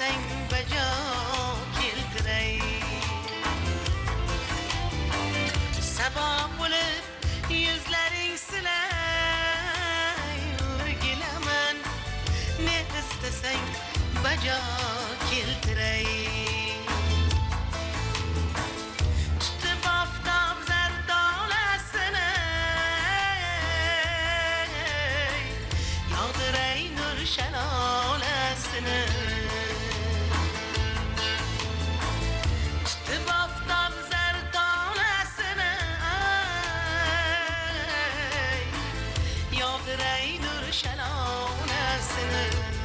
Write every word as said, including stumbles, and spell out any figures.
istesen beca keltirey. Sabah bulup yüzlerin siley, gilemen ne istesen beca keltirey. Tutup aftab zerdalesine yağdırey nur şelalesine. Tutup aftab zerdalesine yağdırey nur şelalesine.